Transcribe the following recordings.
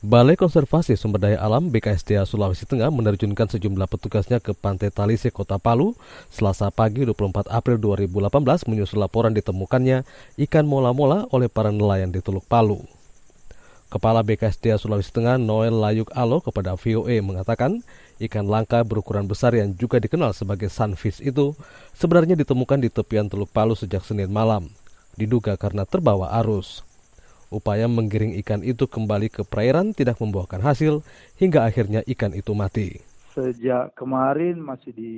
Balai Konservasi Sumber Daya Alam BKSDA Sulawesi Tengah menerjunkan sejumlah petugasnya ke Pantai Talise, Kota Palu, Selasa pagi 24 April 2018 menyusul laporan ditemukannya ikan mola-mola oleh para nelayan di Teluk Palu. Kepala BKSDA Sulawesi Tengah Noel Layuk Alo kepada VOA mengatakan ikan langka berukuran besar yang juga dikenal sebagai sunfish itu sebenarnya ditemukan di tepian Teluk Palu sejak Senin malam, diduga karena terbawa arus. Upaya menggiring ikan itu kembali ke perairan tidak membuahkan hasil hingga akhirnya ikan itu mati. Sejak kemarin masih di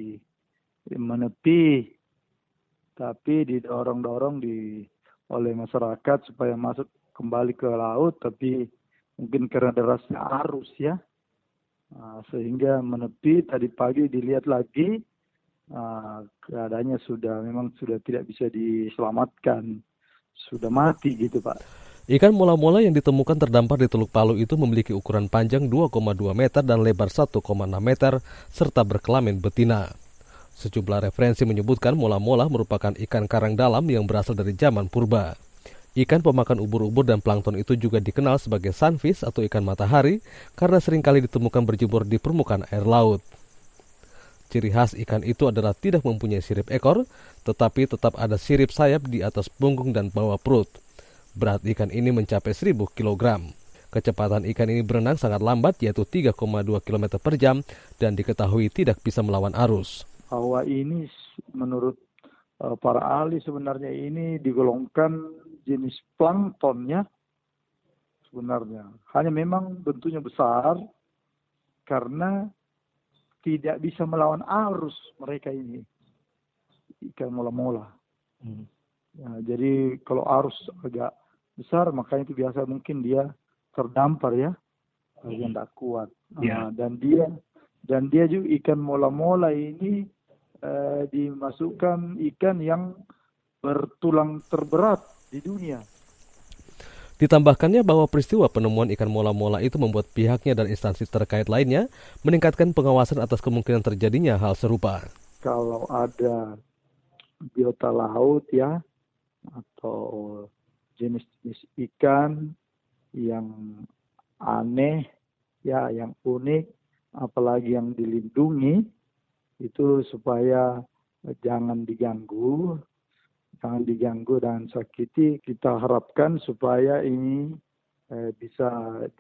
menepi, tapi didorong-dorong oleh masyarakat supaya masuk kembali ke laut, tapi mungkin karena derasnya arus ya, sehingga menepi. Tadi pagi dilihat lagi, keadaannya memang sudah tidak bisa diselamatkan, sudah mati gitu Pak. Ikan mola-mola yang ditemukan terdampar di Teluk Palu itu memiliki ukuran panjang 2,2 meter dan lebar 1,6 meter serta berkelamin betina. Sejumlah referensi menyebutkan mola-mola merupakan ikan karang dalam yang berasal dari zaman purba. Ikan pemakan ubur-ubur dan plankton itu juga dikenal sebagai sunfish atau ikan matahari karena seringkali ditemukan berjemur di permukaan air laut. Ciri khas ikan itu adalah tidak mempunyai sirip ekor, tetapi tetap ada sirip sayap di atas punggung dan bawah perut. Berat ikan ini mencapai 1.000 kg. Kecepatan ikan ini berenang sangat lambat yaitu 3,2 km per jam dan diketahui tidak bisa melawan arus. Bahwa ini menurut para ahli sebenarnya ini digolongkan jenis plankton ya sebenarnya. Hanya memang bentuknya besar karena tidak bisa melawan arus mereka ini. Ikan mola-mola. Ya, jadi kalau arus agak besar, makanya itu biasa mungkin dia terdampar ya, yang tidak kuat. Yeah. Dan dia juga ikan mola-mola ini dimasukkan ikan yang bertulang terberat di dunia. Ditambahkannya bahwa peristiwa penemuan ikan mola-mola itu membuat pihaknya dan instansi terkait lainnya meningkatkan pengawasan atas kemungkinan terjadinya hal serupa. Kalau ada biota laut ya, atau jenis-jenis ikan yang aneh, ya, yang unik, apalagi yang dilindungi, itu supaya jangan diganggu dan sakiti. Kita harapkan supaya ini bisa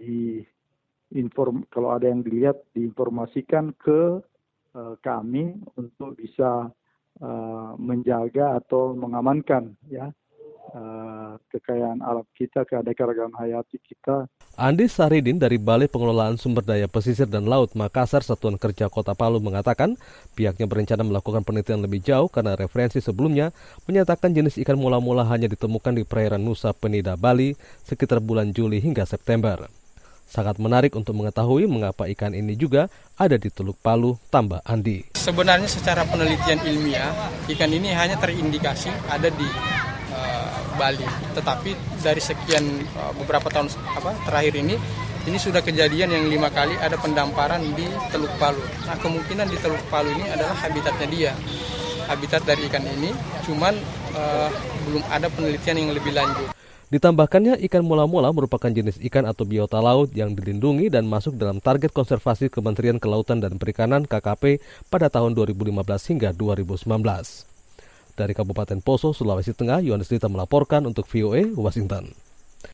kalau ada yang dilihat diinformasikan ke kami untuk bisa menjaga atau mengamankan ya kekayaan alam kita, keanekaragaman hayati kita. Andi Saridin dari Balai Pengelolaan Sumber Daya Pesisir dan Laut Makassar Satuan Kerja Kota Palu mengatakan pihaknya berencana melakukan penelitian lebih jauh karena referensi sebelumnya menyatakan jenis ikan mola-mola hanya ditemukan di perairan Nusa Penida, Bali sekitar bulan Juli hingga September. Sangat menarik untuk mengetahui mengapa ikan ini juga ada di Teluk Palu, tambah Andi. Sebenarnya secara penelitian ilmiah, ikan ini hanya terindikasi ada di Bali. Tetapi dari sekian beberapa tahun terakhir ini sudah kejadian yang 5 kali ada pendamparan di Teluk Palu. Nah, kemungkinan di Teluk Palu ini adalah habitatnya dia. Habitat dari ikan ini, cuman belum ada penelitian yang lebih lanjut. Ditambahkannya ikan mola-mola merupakan jenis ikan atau biota laut yang dilindungi dan masuk dalam target konservasi Kementerian Kelautan dan Perikanan KKP pada tahun 2015 hingga 2019. Dari Kabupaten Poso, Sulawesi Tengah, Yohanes Dita melaporkan untuk VOA Washington.